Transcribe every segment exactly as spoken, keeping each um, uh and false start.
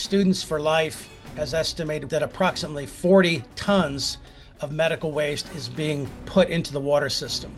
Students for Life has estimated that approximately forty tons of medical waste is being put into the water system.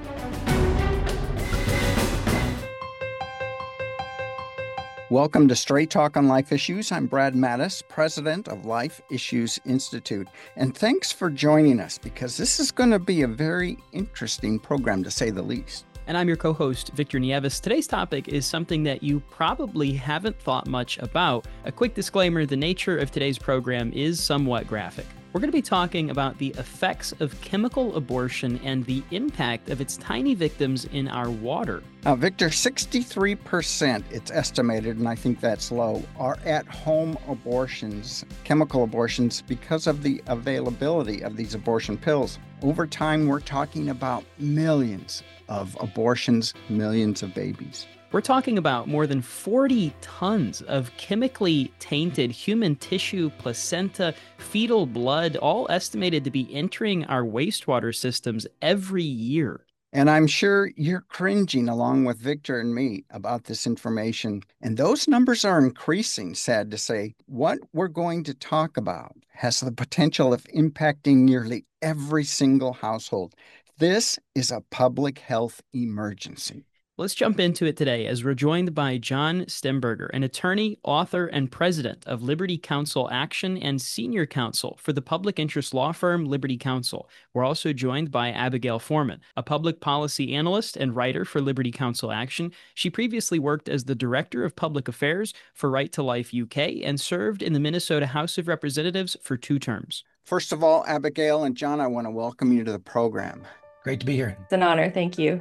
Welcome to Straight Talk on Life Issues. I'm Brad Mattis, president of Life Issues Institute. And thanks for joining us, because this is going to be a very interesting program, to say the least. And I'm your co-host, Victor Nieves. Today's topic is something that you probably haven't thought much about. A quick disclaimer, the nature of today's program is somewhat graphic. We're going to be talking about the effects of chemical abortion and the impact of its tiny victims in our water. Now, Victor, sixty-three percent, it's estimated, and I think that's low, are at-home abortions, chemical abortions, because of the availability of these abortion pills. Over time, we're talking about millions of abortions, millions of babies. We're talking about more than forty tons of chemically tainted human tissue, placenta, fetal blood, all estimated to be entering our wastewater systems every year. And I'm sure you're cringing along with Victor and me about this information. And those numbers are increasing, sad to say. What we're going to talk about has the potential of impacting nearly every single household. This is a public health emergency. Let's jump into it today as we're joined by John Stemberger, an attorney, author, and president of Liberty Counsel Action and senior counsel for the public interest law firm Liberty Counsel. We're also joined by Abigail Foreman, a public policy analyst and writer for Liberty Counsel Action. She previously worked as the director of public affairs for Right to Life U K and served in the Minnesota House of Representatives for two terms. First of all, Abigail and John, I want to welcome you to the program. Great to be here. It's an honor. Thank you.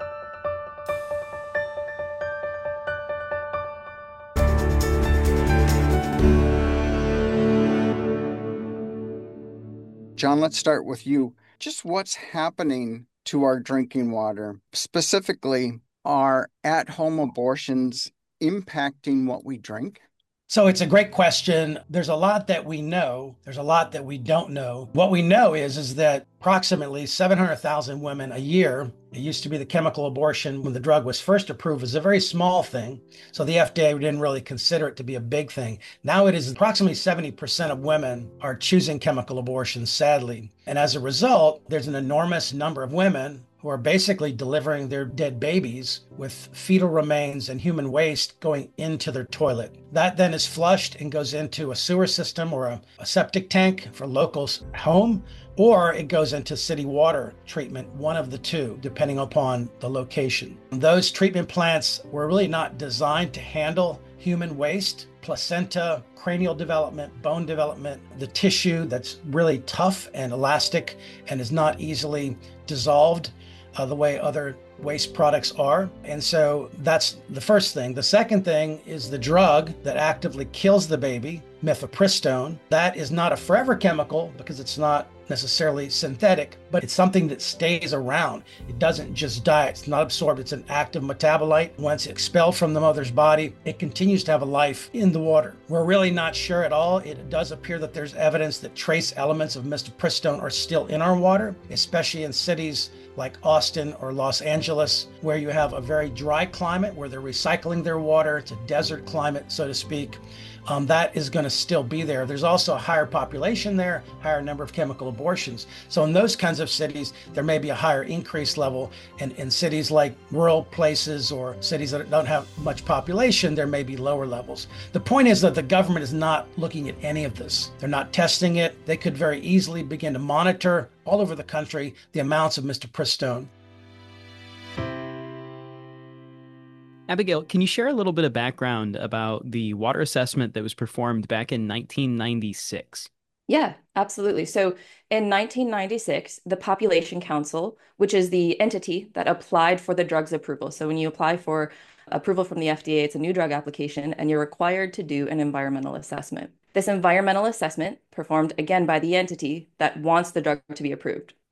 John, let's start with you. Just what's happening to our drinking water? Specifically, are at-home abortions impacting what we drink? So it's a great question. There's a lot that we know. There's a lot that we don't know. What we know is, is that approximately seven hundred thousand women a year, it used to be the chemical abortion when the drug was first approved, was a very small thing. So the F D A didn't really consider it to be a big thing. Now it is approximately seventy percent of women are choosing chemical abortion, sadly. And as a result, there's an enormous number of women who are basically delivering their dead babies with fetal remains and human waste going into their toilet. That then is flushed and goes into a sewer system or a, a septic tank for locals' home, or it goes into city water treatment, one of the two, depending upon the location. Those treatment plants were really not designed to handle human waste, placenta, cranial development, bone development, the tissue that's really tough and elastic and is not easily dissolved uh, the way other waste products are. And so that's the first thing. The second thing is the drug that actively kills the baby, mifepristone. That is not a forever chemical because it's not necessarily synthetic, but it's something that stays around. It doesn't just die. It's not absorbed. It's an active metabolite. Once expelled from the mother's body, it continues to have a life in the water. We're really not sure at all. It does appear that there's evidence that trace elements of mifepristone are still in our water, especially in cities like Austin or Los Angeles, where you have a very dry climate, where they're recycling their water. It's a desert climate, so to speak. Um, that is going to still be there. There's also a higher population there, higher number of chemical abortions. So in those kinds of cities, there may be a higher increase level. And in cities like rural places or cities that don't have much population, there may be lower levels. The point is that the government is not looking at any of this. They're not testing it. They could very easily begin to monitor all over the country the amounts of mifepristone. Abigail, can you share a little bit of background about the water assessment that was performed back in nineteen ninety-six? Yeah, absolutely. So in nineteen ninety-six, the Population Council, which is the entity that applied for the drug's approval. So when you apply for approval from the F D A, it's a new drug application, and you're required to do an environmental assessment. This environmental assessment, performed again by the entity that wants the drug to be approved,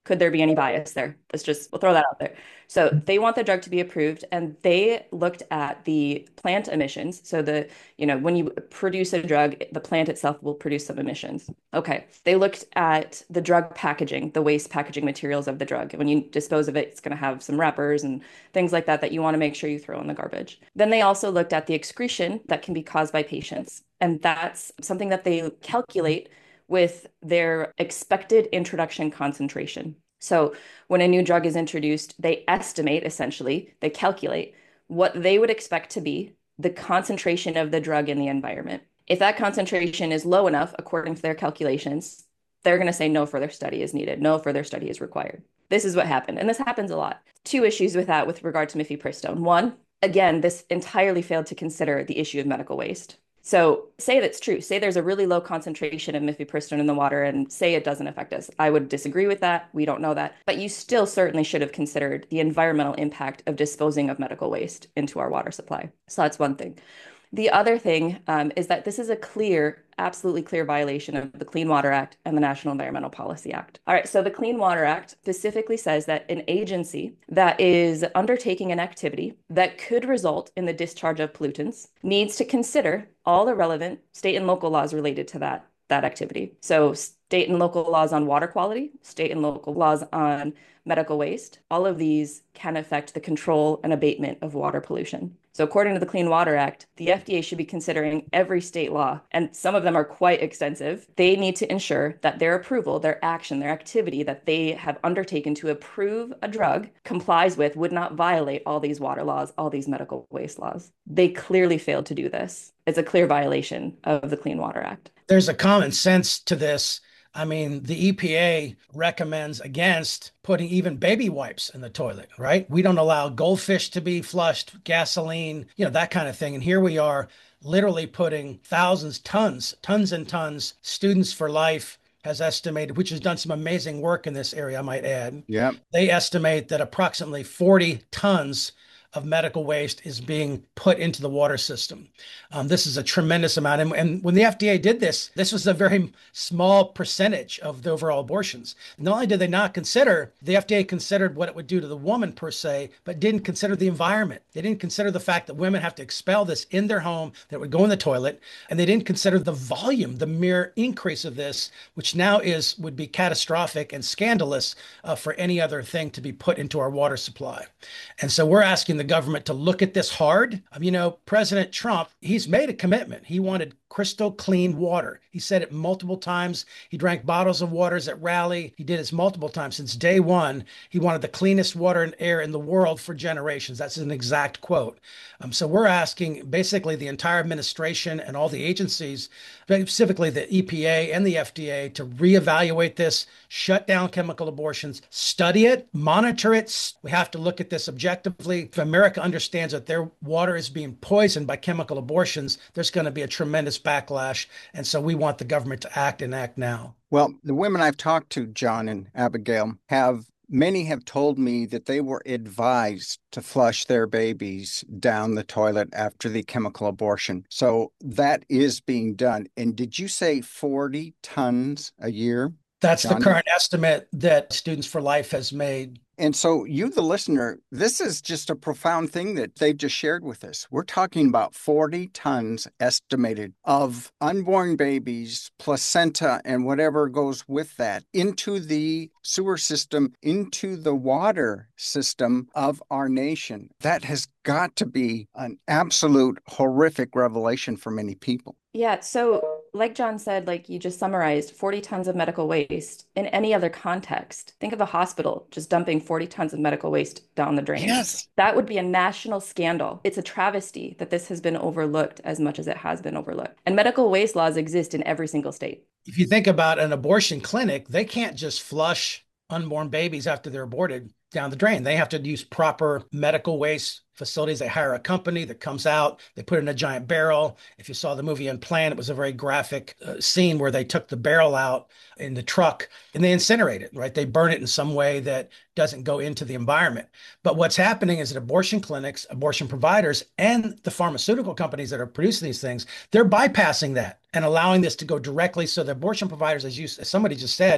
Could there be any bias there? Let's just, we'll throw that out there. So they want the drug to be approved, and they looked at the plant emissions. So the, you know, when you produce a drug, the plant itself will produce some emissions. Okay. They looked at the drug packaging, the waste packaging materials of the drug. When you dispose of it, it's going to have some wrappers and things like that that you want to make sure you throw in the garbage. Then they also looked at the excretion that can be caused by patients. And that's something that they calculate with their expected introduction concentration. So when a new drug is introduced, they estimate, essentially, they calculate what they would expect to be the concentration of the drug in the environment. If that concentration is low enough, according to their calculations, they're going to say no further study is needed, no further study is required. This is what happened. And this happens a lot. Two issues with that with regard to mifepristone. One, again, this entirely failed to consider the issue of medical waste. So say that's true. Say there's a really low concentration of mifepristone in the water and say it doesn't affect us. I would disagree with that. We don't know that. But you still certainly should have considered the environmental impact of disposing of medical waste into our water supply. So that's one thing. The other thing um, is that this is a clear, absolutely clear violation of the Clean Water Act and the National Environmental Policy Act. All right, so the Clean Water Act specifically says that an agency that is undertaking an activity that could result in the discharge of pollutants needs to consider all the relevant state and local laws related to that, that activity. So state and local laws on water quality, state and local laws on medical waste, all of these can affect the control and abatement of water pollution. So according to the Clean Water Act, the F D A should be considering every state law, and some of them are quite extensive. They need to ensure that their approval, their action, their activity that they have undertaken to approve a drug complies with, would not violate all these water laws, all these medical waste laws. They clearly failed to do this. It's a clear violation of the Clean Water Act. There's a common sense to this. I mean, the E P A recommends against putting even baby wipes in the toilet, right? We don't allow goldfish to be flushed, gasoline, you know, that kind of thing. And here we are literally putting thousands, tons, tons and tons. Students for Life has estimated, which has done some amazing work in this area, I might add. Yeah. They estimate that approximately forty tons of medical waste is being put into the water system. Um, this is a tremendous amount. And, and when the F D A did this, this was a very small percentage of the overall abortions. Not only did they not consider, the F D A considered what it would do to the woman per se, but didn't consider the environment. They didn't consider the fact that women have to expel this in their home, that it would go in the toilet. And they didn't consider the volume, the mere increase of this, which now is would be catastrophic and scandalous uh, for any other thing to be put into our water supply. And so we're asking the government to look at this hard. Um, you know, President Trump, he's made a commitment. He wanted crystal clean water. He said it multiple times. He drank bottles of waters at rally. He did this multiple times since day one. He wanted the cleanest water and air in the world for generations. That's an exact quote. Um, so we're asking basically the entire administration and all the agencies, specifically the E P A and the F D A, to reevaluate this, shut down chemical abortions, study it, monitor it. We have to look at this objectively. If America understands that their water is being poisoned by chemical abortions, there's going to be a tremendous backlash. And so we want the government to act and act now. Well, the women I've talked to, John and Abigail, have many have told me that they were advised to flush their babies down the toilet after the chemical abortion. So that is being done. And did you say forty tons a year? That's John? The current estimate that Students for Life has made. And so you, the listener, this is just a profound thing that they've just shared with us. We're talking about forty tons estimated of unborn babies, placenta, and whatever goes with that into the sewer system, into the water system of our nation. That has got to be an absolute horrific revelation for many people. Yeah, so like John said, like you just summarized, forty tons of medical waste in any other context. Think of a hospital just dumping forty tons of medical waste down the drain. Yes. That would be a national scandal. It's a travesty that this has been overlooked as much as it has been overlooked. And medical waste laws exist in every single state. If you think about an abortion clinic, they can't just flush unborn babies after they're aborted down the drain. They have to use proper medical waste facilities. They hire a company that comes out, they put it in a giant barrel. If you saw the movie Unplanned, it was a very graphic uh, scene where they took the barrel out in the truck and they incinerate it, right? They burn it in some way that doesn't go into the environment. But what's happening is that abortion clinics, abortion providers, and the pharmaceutical companies that are producing these things, they're bypassing that and allowing this to go directly. So the abortion providers, as you, as somebody just said,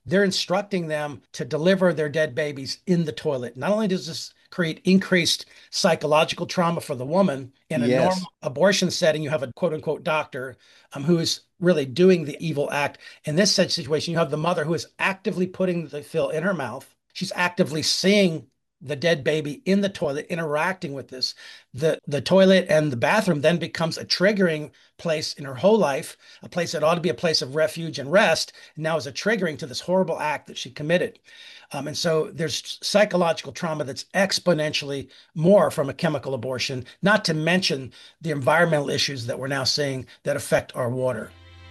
they're instructing them to deliver their dead babies in the toilet. Not only does this create increased psychological trauma for the woman, in a Yes. normal abortion setting, you have a quote unquote doctor um, who is really doing the evil act. In this such situation, you have the mother who is actively putting the pill in her mouth. She's actively seeing the dead baby in the toilet, interacting with this. The, the toilet and the bathroom then becomes a triggering place in her whole life, a place that ought to be a place of refuge and rest, and now is a triggering to this horrible act that she committed. Um, and so there's psychological trauma that's exponentially more from a chemical abortion, not to mention the environmental issues that we're now seeing that affect our water.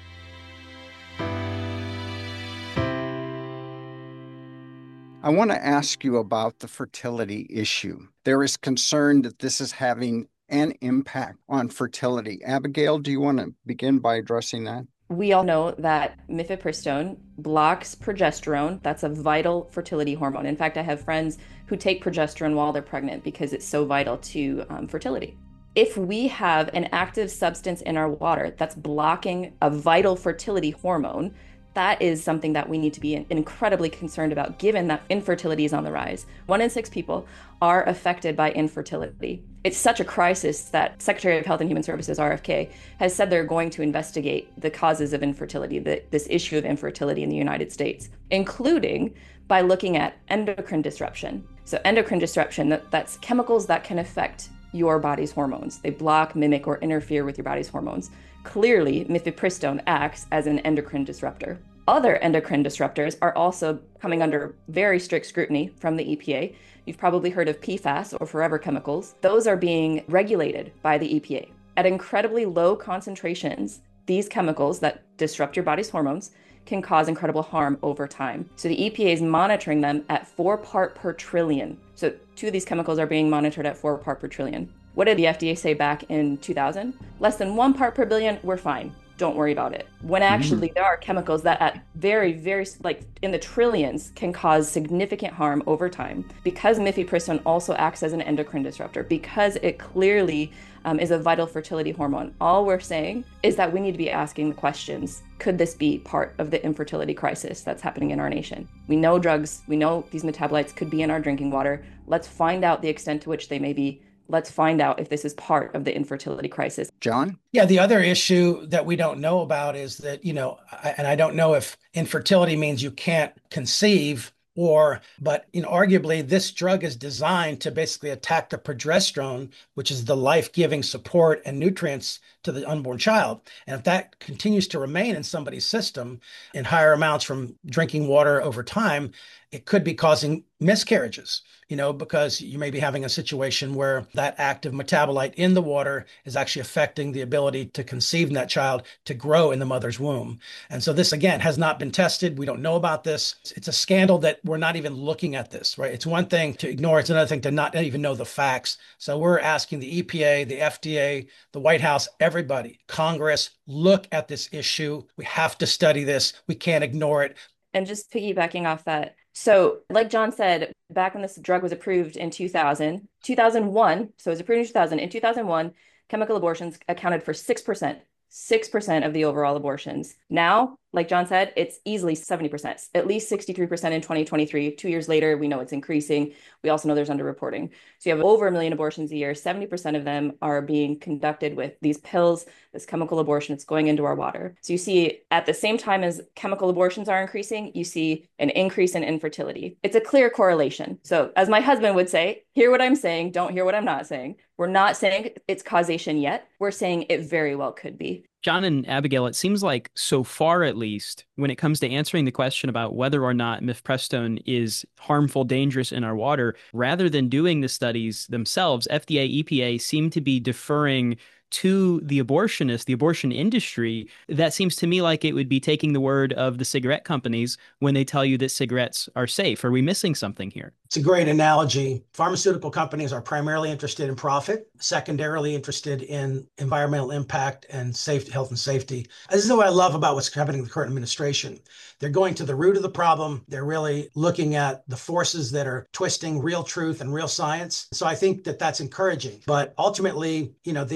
I want to ask you about the fertility issue. There is concern that this is having an impact on fertility. Abigail, do you want to begin by addressing that? We all know that mifepristone blocks progesterone. That's a vital fertility hormone. In fact, I have friends who take progesterone while they're pregnant because it's so vital to um, fertility. If we have an active substance in our water that's blocking a vital fertility hormone, that is something that we need to be incredibly concerned about, given that infertility is on the rise. One in six people are affected by infertility. It's such a crisis that Secretary of Health and Human Services, R F K, has said they're going to investigate the causes of infertility, the, this issue of infertility in the United States, including by looking at endocrine disruption. So endocrine disruption, that, that's chemicals that can affect your body's hormones. They block, mimic, or interfere with your body's hormones. Clearly, mifepristone acts as an endocrine disruptor. Other endocrine disruptors are also coming under very strict scrutiny from the E P A. You've probably heard of P FAS, or forever chemicals. Those are being regulated by the E P A. At incredibly low concentrations, these chemicals that disrupt your body's hormones can cause incredible harm over time. So the E P A is monitoring them at four part per trillion. So two of these chemicals are being monitored at four part per trillion. What did the F D A say back in two thousand? Less than one part per billion, we're fine. Don't worry about it. When actually mm. there are chemicals that at very, very, like in the trillions can cause significant harm over time. Because mifepristone also acts as an endocrine disruptor, because it clearly um, is a vital fertility hormone, all we're saying is that we need to be asking the questions, could this be part of the infertility crisis that's happening in our nation? We know drugs, we know these metabolites could be in our drinking water. Let's find out the extent to which they may be. Let's find out if this is part of the infertility crisis. John? Yeah, the other issue that we don't know about is that, you know, and I don't know if infertility means you can't conceive or, but, you know, arguably this drug is designed to basically attack the progesterone, which is the life-giving support and nutrients to the unborn child. And if that continues to remain in somebody's system in higher amounts from drinking water over time, it could be causing miscarriages, you know, because you may be having a situation where that active metabolite in the water is actually affecting the ability to conceive in that child to grow in the mother's womb. And so this, again, has not been tested. We don't know about this. It's a scandal that we're not even looking at this, right? It's one thing to ignore. It's another thing to not even know the facts. So we're asking the E P A, the F D A, the White House, everybody, Congress, look at this issue. We have to study this. We can't ignore it. And just piggybacking off that, so like John said, back when this drug was approved in two thousand, two thousand one, so it was approved in two thousand, in two thousand one, chemical abortions accounted for six percent, six percent of the overall abortions. Now, like John said, it's easily seventy percent, at least sixty-three percent in twenty twenty-three. Two years later, we know it's increasing. We also know there's underreporting. So you have over a million abortions a year. seventy percent of them are being conducted with these pills, this chemical abortion. It's going into our water. So you see, at the same time as chemical abortions are increasing, you see an increase in infertility. It's a clear correlation. So as my husband would say, hear what I'm saying, don't hear what I'm not saying. We're not saying it's causation yet. We're saying it very well could be. John and Abigail, it seems like so far at least, when it comes to answering the question about whether or not mifepristone is harmful, dangerous in our water, rather than doing the studies themselves, F D A, E P A seem to be deferring to the abortionist, the abortion industry. That seems to me like it would be taking the word of the cigarette companies when they tell you that cigarettes are safe. Are we missing something here? It's a great analogy. Pharmaceutical companies are primarily interested in profit, secondarily interested in environmental impact and safety, health and safety. This is what I love about what's happening in the current administration. They're going to the root of the problem. They're really looking at the forces that are twisting real truth and real science. So I think that that's encouraging. But ultimately, you know, these agencies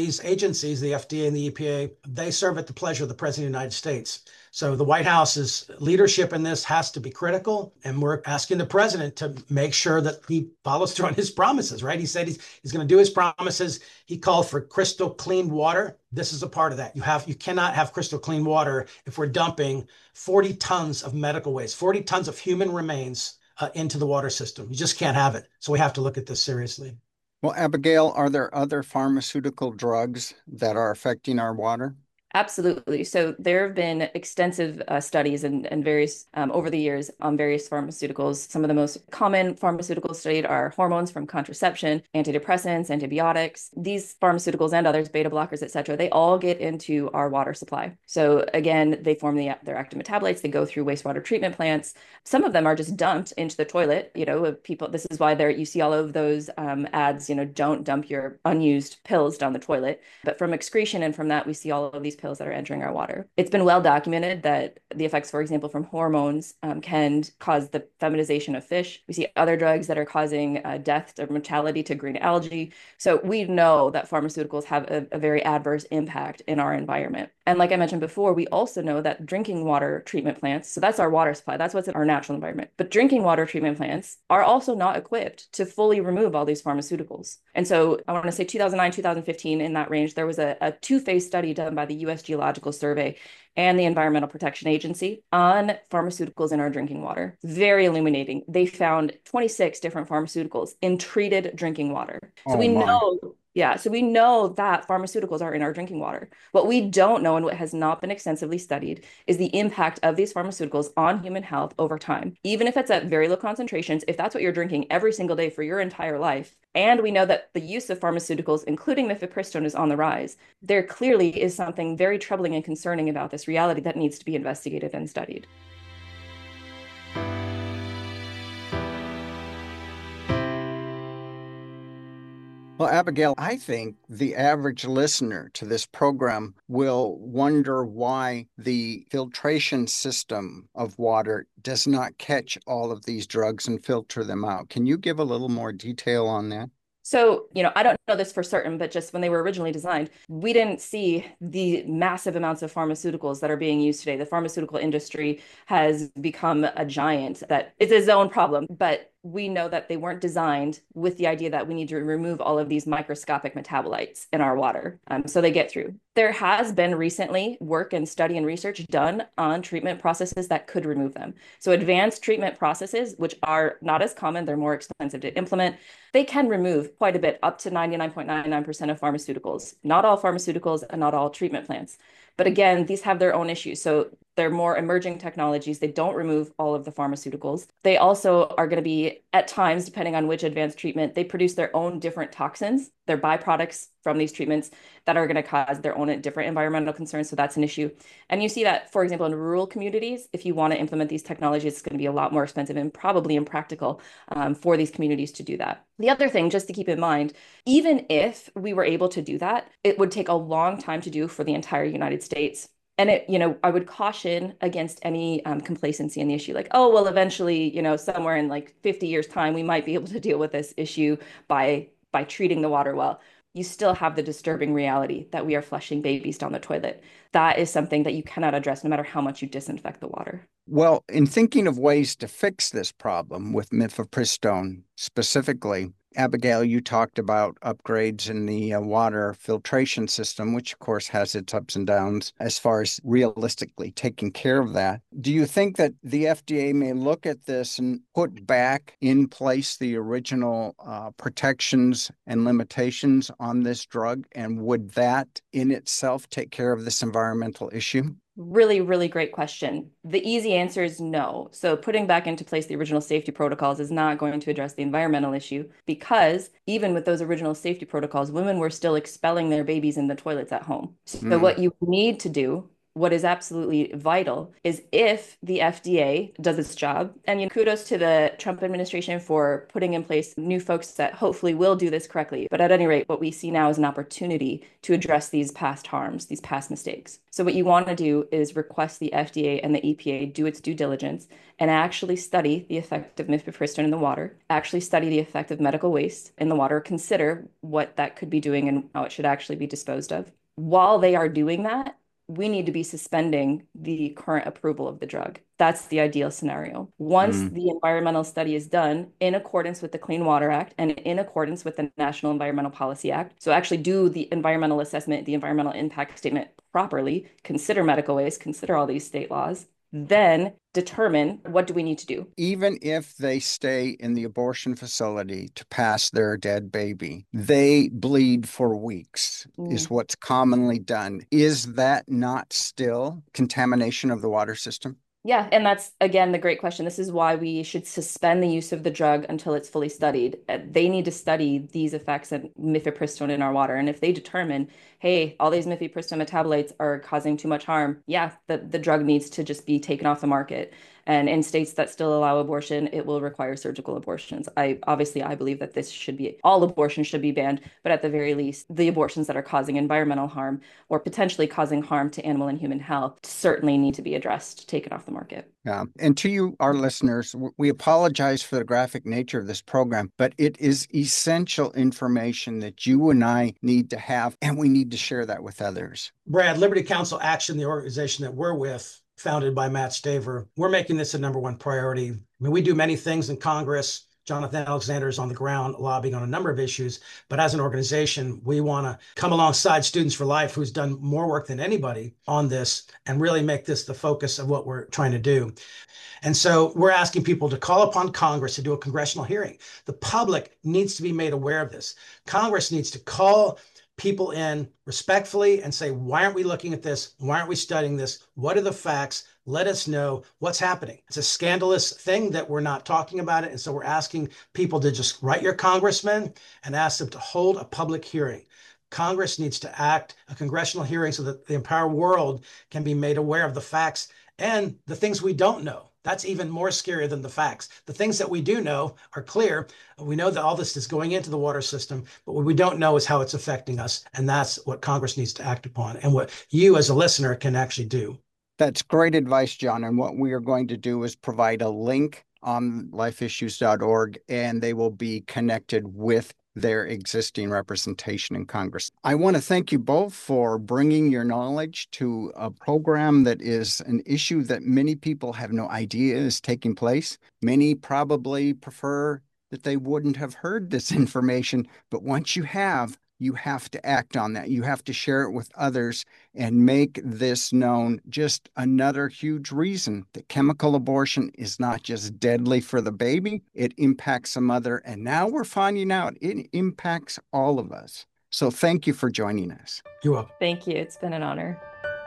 agencies, the F D A and the E P A, they serve at the pleasure of the President of the United States. So the White House's leadership in this has to be critical. And we're asking the president to make sure that he follows through on his promises, right? He said he's, he's going to do his promises. He called for crystal clean water. This is a part of that. You have, you cannot have crystal clean water if we're dumping forty tons of medical waste, forty tons of human remains uh, into the water system. You just can't have it. So we have to look at this seriously. Well, Abigail, are there other pharmaceutical drugs that are affecting our water? Absolutely. So there have been extensive uh, studies and, and various um, over the years on various pharmaceuticals. Some of the most common pharmaceuticals studied are hormones from contraception, antidepressants, antibiotics. These pharmaceuticals and others, beta blockers, et cetera, they all get into our water supply. So again, they form the, their active metabolites. They go through wastewater treatment plants. Some of them are just dumped into the toilet. You know, people. This is why there you see all of those um, ads. You know, don't dump your unused pills down the toilet. But from excretion and from that, we see all of these pills that are entering our water. It's been well documented that the effects, for example, from hormones um, can cause the feminization of fish. We see other drugs that are causing uh, death or mortality to green algae. So we know that pharmaceuticals have a, a very adverse impact in our environment. And like I mentioned before, we also know that drinking water treatment plants, so that's our water supply, that's what's in our natural environment. But drinking water treatment plants are also not equipped to fully remove all these pharmaceuticals. And so I want to say two thousand nine, two thousand fifteen, in that range, there was a, a two-phase study done by the U S Geological Survey and the Environmental Protection Agency on pharmaceuticals in our drinking water. Very illuminating. They found twenty-six different pharmaceuticals in treated drinking water. So Oh, we my. know, yeah, so we know that pharmaceuticals are in our drinking water. What we don't know and what has not been extensively studied is the impact of these pharmaceuticals on human health over time. Even if it's at very low concentrations, if that's what you're drinking every single day for your entire life, and we know that the use of pharmaceuticals, including mifepristone, is on the rise, there clearly is something very troubling and concerning about this reality that needs to be investigated and studied. Well, Abigail, I think the average listener to this program will wonder why the filtration system of water does not catch all of these drugs and filter them out. Can you give a little more detail on that? So, you know, I don't know this for certain, but just when they were originally designed, we didn't see the massive amounts of pharmaceuticals that are being used today. The pharmaceutical industry has become a giant that it's its own problem, but we know that they weren't designed with the idea that we need to remove all of these microscopic metabolites in our water. Um, so they get through. There has been recently work and study and research done on treatment processes that could remove them. So advanced treatment processes, which are not as common, they're more expensive to implement, they can remove quite a bit, up to ninety-nine point nine nine percent of pharmaceuticals. Not all pharmaceuticals and not all treatment plants. But again, these have their own issues. So they're more emerging technologies. They don't remove all of the pharmaceuticals. They also are going to be, at times, depending on which advanced treatment, they produce their own different toxins. They're byproducts from these treatments that are going to cause their own different environmental concerns. So that's an issue. And you see that, for example, in rural communities, if you want to implement these technologies, it's going to be a lot more expensive and probably impractical um, for these communities to do that. The other thing, just to keep in mind, even if we were able to do that, it would take a long time to do for the entire United States. And it, you know, I would caution against any um, complacency in the issue. Like, oh, well, eventually, you know, somewhere in like fifty years time, we might be able to deal with this issue by by treating the water well. You still have the disturbing reality that we are flushing babies down the toilet. That is something that you cannot address no matter how much you disinfect the water. Well, in thinking of ways to fix this problem with mifepristone specifically, Abigail, you talked about upgrades in the uh, water filtration system, which of course has its ups and downs as far as realistically taking care of that. Do you think that the F D A may look at this and put back in place the original uh, protections and limitations on this drug? And would that in itself take care of this environmental issue? Really, really great question. The easy answer is no. So putting back into place the original safety protocols is not going to address the environmental issue because even with those original safety protocols, women were still expelling their babies in the toilets at home. So mm. what you need to do what is absolutely vital is if the F D A does its job, and you know, kudos to the Trump administration for putting in place new folks that hopefully will do this correctly. But at any rate, what we see now is an opportunity to address these past harms, these past mistakes. So what you want to do is request the F D A and the E P A do its due diligence and actually study the effect of mifepristone in the water, actually study the effect of medical waste in the water, consider what that could be doing and how it should actually be disposed of. While they are doing that, we need to be suspending the current approval of the drug. That's the ideal scenario. Once Mm. the environmental study is done in accordance with the Clean Water Act and in accordance with the National Environmental Policy Act, so actually do the environmental assessment, the environmental impact statement properly, consider medical waste, consider all these state laws, then determine what do we need to do. Even if they stay in the abortion facility to pass their dead baby, they bleed for weeks, Mm. is what's commonly done. Is that not still contamination of the water system? Yeah, and that's again the great question. This is why we should suspend the use of the drug until it's fully studied. Uh, They need to study these effects of mifepristone in our water. And if they determine, hey, all these mifepristone metabolites are causing too much harm, yeah, the, the drug needs to just be taken off the market. And in states that still allow abortion, it will require surgical abortions. I obviously I believe that this should be all abortions should be banned, but at the very least, the abortions that are causing environmental harm or potentially causing harm to animal and human health certainly need to be addressed, taken off the market. Yeah. And to you, our listeners, we apologize for the graphic nature of this program, but it is essential information that you and I need to have, and we need to share that with others. Brad, Liberty Counsel Action, the organization that we're with, founded by Matt Staver, we're making this a number one priority. I mean, we do many things in Congress. Jonathan Alexander is on the ground lobbying on a number of issues. But as an organization, we want to come alongside Students for Life, who's done more work than anybody on this, and really make this the focus of what we're trying to do. And so we're asking people to call upon Congress to do a congressional hearing. The public needs to be made aware of this. Congress needs to call people in respectfully and say, why aren't we looking at this? Why aren't we studying this? What are the facts? Let us know what's happening. It's a scandalous thing that we're not talking about it. And so we're asking people to just write your congressman and ask them to hold a public hearing. Congress needs to act, a congressional hearing, so that the entire world can be made aware of the facts and the things we don't know. That's even more scary than the facts. The things that we do know are clear. We know that all this is going into the water system, but what we don't know is how it's affecting us. And that's what Congress needs to act upon and what you as a listener can actually do. That's great advice, John. And what we are going to do is provide a link on life issues dot org, and they will be connected with their existing representation in Congress. I want to thank you both for bringing your knowledge to a program that is an issue that many people have no idea is taking place. Many probably prefer that they wouldn't have heard this information, but once you have, you have to act on that. You have to share it with others and make this known. Just another huge reason that chemical abortion is not just deadly for the baby, it impacts the mother. And now we're finding out it impacts all of us. So thank you for joining us. You're welcome. Thank you. It's been an honor.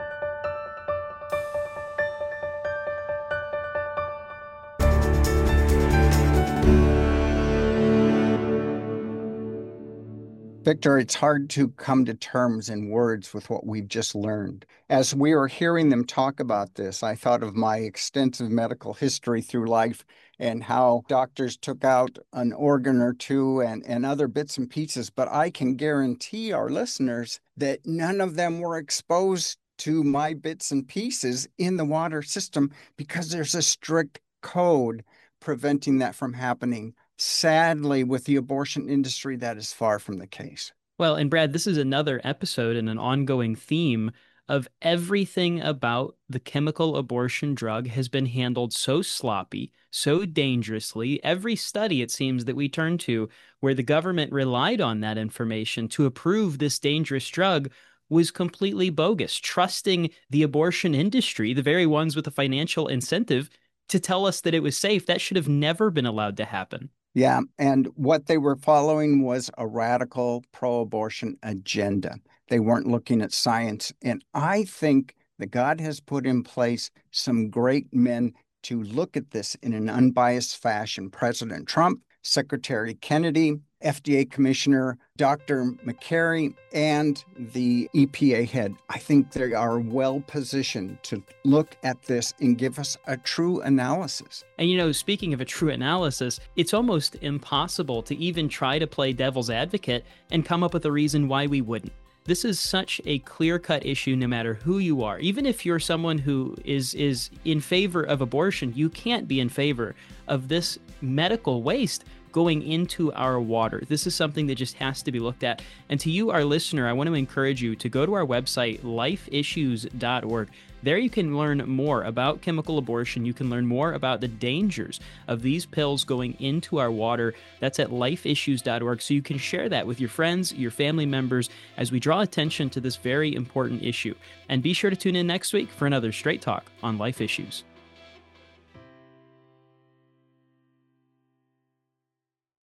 Victor, it's hard to come to terms in words with what we've just learned. As we were hearing them talk about this, I thought of my extensive medical history through life and how doctors took out an organ or two and, and other bits and pieces. But I can guarantee our listeners that none of them were exposed to my bits and pieces in the water system because there's a strict code preventing that from happening. Sadly, with the abortion industry, that is far from the case. Well, and Brad, this is another episode and an ongoing theme of everything about the chemical abortion drug has been handled so sloppy, so dangerously. Every study, it seems, that we turn to where the government relied on that information to approve this dangerous drug was completely bogus, trusting the abortion industry, the very ones with the financial incentive, to tell us that it was safe. That should have never been allowed to happen. Yeah, and what they were following was a radical pro-abortion agenda. They weren't looking at science. And I think that God has put in place some great men to look at this in an unbiased fashion. President Trump, Secretary Kennedy, F D A Commissioner Doctor McCary and the E P A head. I think they are well positioned to look at this and give us a true analysis. And, you know, speaking of a true analysis, it's almost impossible to even try to play devil's advocate and come up with a reason why we wouldn't. This is such a clear-cut issue no matter who you are. Even if you're someone who is is in favor of abortion, you can't be in favor of this medical waste going into our water. This is something that just has to be looked at. And to you, our listener, I want to encourage you to go to our website, life issues dot org. There you can learn more about chemical abortion. You can learn more about the dangers of these pills going into our water. That's at life issues dot org. So you can share that with your friends, your family members, as we draw attention to this very important issue. And be sure to tune in next week for another Straight Talk on Life Issues.